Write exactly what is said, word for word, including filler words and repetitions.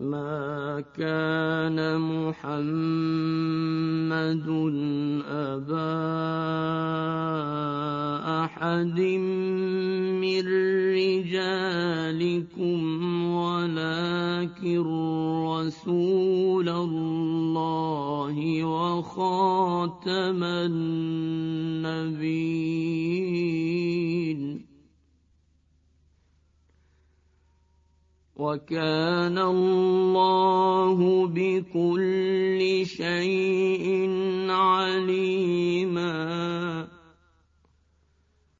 ما كان محمد أبا أحد من رجالكم ولكن رسول الله وخاتم النبيين وكان الله بكل شيء عليما